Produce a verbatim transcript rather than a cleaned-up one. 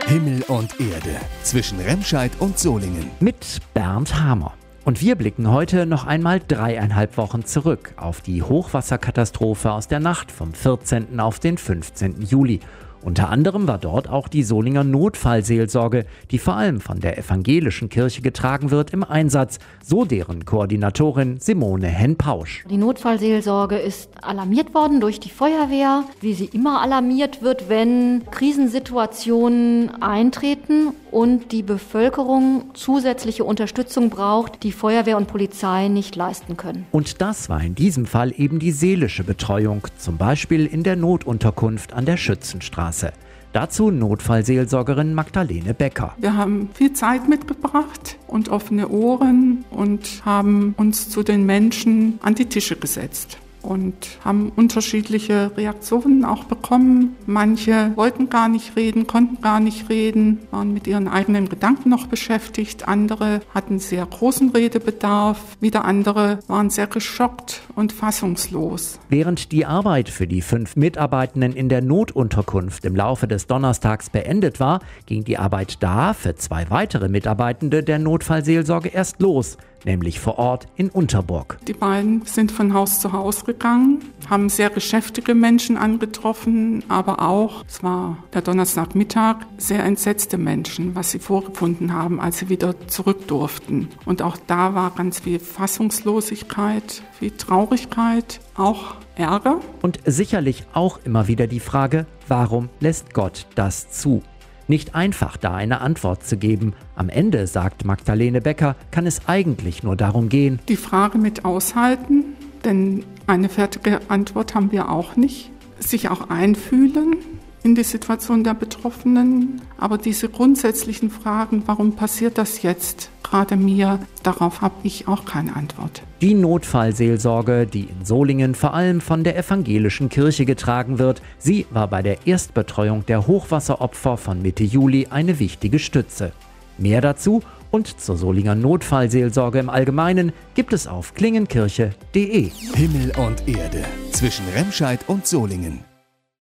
Himmel und Erde zwischen Remscheid und Solingen. Mit Bernd Hamer. Und wir blicken heute noch einmal dreieinhalb Wochen zurück auf die Hochwasserkatastrophe aus der Nacht vom vierzehnten auf den fünfzehnten Juli. Unter anderem war dort auch die Solinger Notfallseelsorge, die vor allem von der evangelischen Kirche getragen wird, im Einsatz, so deren Koordinatorin Simone Henn-Pausch. Die Notfallseelsorge ist alarmiert worden durch die Feuerwehr, wie sie immer alarmiert wird, wenn Krisensituationen eintreten und die Bevölkerung zusätzliche Unterstützung braucht, die Feuerwehr und Polizei nicht leisten können. Und das war in diesem Fall eben die seelische Betreuung, zum Beispiel in der Notunterkunft an der Schützenstraße. Dazu Notfallseelsorgerin Magdalene Becker. Wir haben viel Zeit mitgebracht und offene Ohren und haben uns zu den Menschen an die Tische gesetzt und haben unterschiedliche Reaktionen auch bekommen. Manche wollten gar nicht reden, konnten gar nicht reden, waren mit ihren eigenen Gedanken noch beschäftigt. Andere hatten sehr großen Redebedarf. Wieder andere waren sehr geschockt und fassungslos. Während die Arbeit für die fünf Mitarbeitenden in der Notunterkunft im Laufe des Donnerstags beendet war, ging die Arbeit da für zwei weitere Mitarbeitende der Notfallseelsorge erst los, nämlich vor Ort in Unterburg. Die beiden sind von Haus zu Haus gegangen, haben sehr geschäftige Menschen angetroffen, aber auch, es war der Donnerstagmittag, sehr entsetzte Menschen, was sie vorgefunden haben, als sie wieder zurück durften. Und auch da war ganz viel Fassungslosigkeit, viel Traurigkeit, auch Ärger. Und sicherlich auch immer wieder die Frage, warum lässt Gott das zu? Nicht einfach, da eine Antwort zu geben. Am Ende, sagt Magdalene Becker, kann es eigentlich nur darum gehen, die Frage mit aushalten, denn eine fertige Antwort haben wir auch nicht. Sich auch einfühlen in die Situation der Betroffenen, aber diese grundsätzlichen Fragen, warum passiert das jetzt gerade mir, darauf habe ich auch keine Antwort. Die Notfallseelsorge, die in Solingen vor allem von der evangelischen Kirche getragen wird, sie war bei der Erstbetreuung der Hochwasseropfer von Mitte Juli eine wichtige Stütze. Mehr dazu und zur Solinger Notfallseelsorge im Allgemeinen gibt es auf klingenkirche punkt de. Himmel und Erde zwischen Remscheid und Solingen.